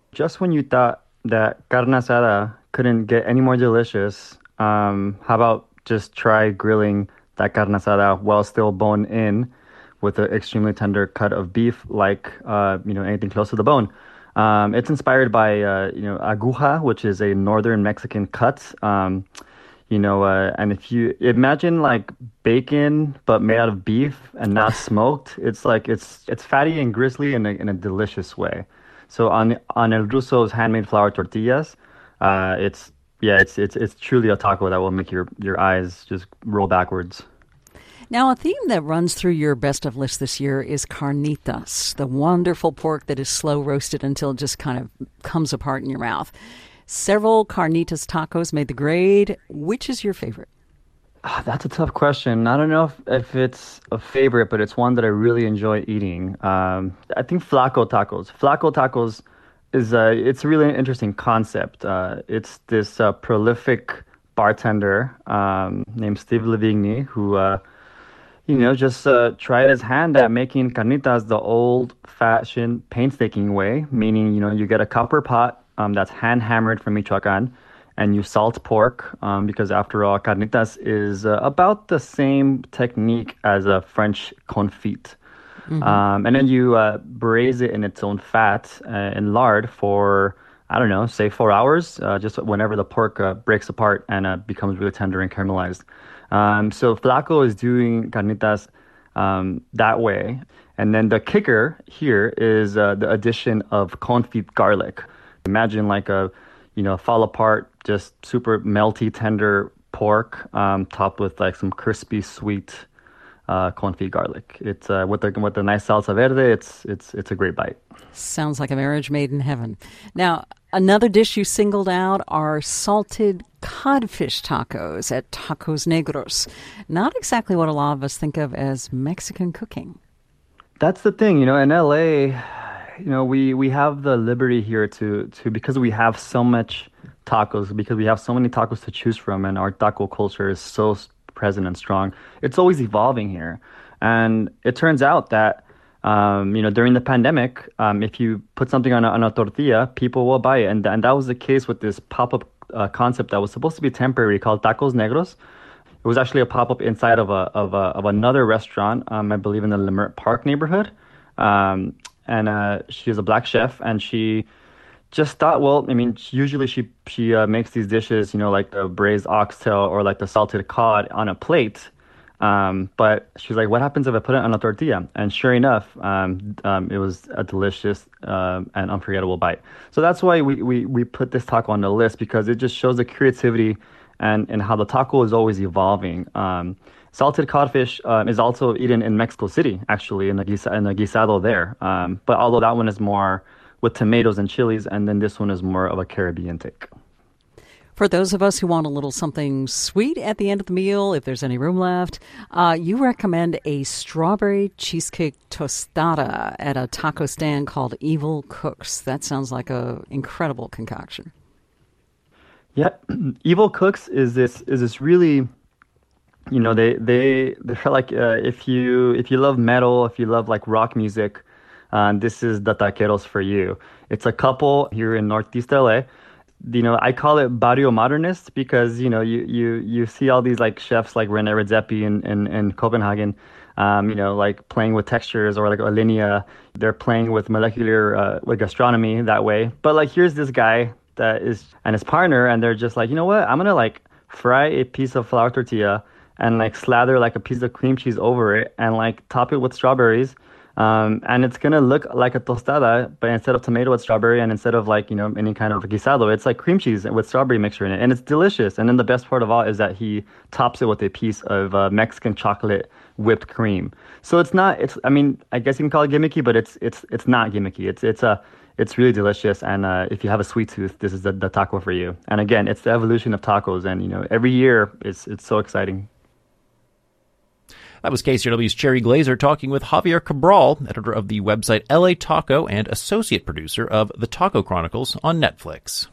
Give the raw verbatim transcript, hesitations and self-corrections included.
Just when you thought that carne asada couldn't get any more delicious, um, how about just try grilling that carne asada while still bone in with an extremely tender cut of beef, like uh, you know anything close to the bone. Um, it's inspired by uh, you know aguja, which is a northern Mexican cut. Um, you know, uh, and if you imagine like bacon but made out of beef and not smoked, it's like it's it's fatty and gristly in a in a delicious way. So on on El Russo's handmade flour tortillas, uh, it's yeah, it's it's it's truly a taco that will make your your eyes just roll backwards. Now, a theme that runs through your best of list this year is carnitas, the wonderful pork that is slow roasted until it just kind of comes apart in your mouth. Several carnitas tacos made the grade. Which is your favorite? Ah, that's a tough question. I don't know if, if it's a favorite, but it's one that I really enjoy eating. Um, I think Flaco tacos. Flaco tacos is a it's a really interesting concept. Uh, it's this uh, prolific bartender um, named Steve Livigny who uh, you know, just uh, tried his hand at making carnitas the old-fashioned painstaking way, meaning, you know, you get a copper pot um, that's hand-hammered from Michoacan, and you salt pork, um, because after all, carnitas is uh, about the same technique as a French confit. Hmm. Um, and then you uh, braise it in its own fat uh, and lard for, I don't know, say four hours, uh, just whenever the pork uh, breaks apart and uh, becomes really tender and caramelized. Um, so Flaco is doing carnitas um, that way. And then the kicker here is uh, the addition of confit garlic. Imagine like a, you know, fall apart, just super melty, tender pork um, topped with like some crispy, sweet uh, confit garlic. It's uh, with the with the nice salsa verde. It's it's it's a great bite. Sounds like a marriage made in heaven. Now, another dish you singled out are salted codfish tacos at Tacos Negros. Not exactly what a lot of us think of as Mexican cooking. That's the thing, you know, in L A, you know, we we have the liberty here to to because we have so much tacos, because we have so many tacos to choose from, and our taco culture is so s- present and strong. It's always evolving here, and it turns out that um, you know during the pandemic, um, if you put something on a, on a tortilla, people will buy it, and and that was the case with this pop up uh, concept that was supposed to be temporary called Tacos Negros. It was actually a pop up inside of a of a of another restaurant, um, I believe in the Leimert Park neighborhood. Um, and uh, she is a black chef, and she just thought, well, I mean, she- usually she she uh, makes these dishes, you know, like the braised oxtail or like the salted cod on a plate. Um, but she's like, what happens if I put it on a tortilla? And sure enough, um, um, it was a delicious um, and unforgettable bite. So that's why we, we, we put this taco on the list because it just shows the creativity and, and how the taco is always evolving. Um, salted codfish um, is also eaten in Mexico City, actually, in the, guisa, in the guisado there. Um, but although that one is more with tomatoes and chilies, and then this one is more of a Caribbean take. For those of us who want a little something sweet at the end of the meal, if there's any room left, uh, you recommend a strawberry cheesecake tostada at a taco stand called Evil Cooks. That sounds like a incredible concoction. Yeah, Evil Cooks is this is this really, you know, they they they're like uh, if you if you love metal, if you love like rock music, uh, this is the taqueros for you. It's a couple here in Northeast L A. You know, I call it barrio modernist because you know you you you see all these like chefs like Rene Redzepi in in, in Copenhagen, um, you know, like playing with textures, or like Alinea, they're playing with molecular uh, with gastronomy that way. But like here's this guy that is and his partner, and they're just like, you know what, I'm gonna like fry a piece of flour tortilla and like slather like a piece of cream cheese over it and like top it with strawberries. Um, and it's gonna look like a tostada, but instead of tomato, it's strawberry, and instead of like, you know, any kind of guisado, it's like cream cheese with strawberry mixture in it, and it's delicious. And then the best part of all is that he tops it with a piece of uh, Mexican chocolate whipped cream. So it's not, it's, I mean, I guess you can call it gimmicky, but it's it's it's not gimmicky. It's it's a it's really delicious, and uh, if you have a sweet tooth, this is the, the taco for you. And again, it's the evolution of tacos, and you know, every year it's it's so exciting. That was K C R W's Cherry Glazer talking with Javier Cabral, editor of the website L A Taco and associate producer of The Taco Chronicles on Netflix.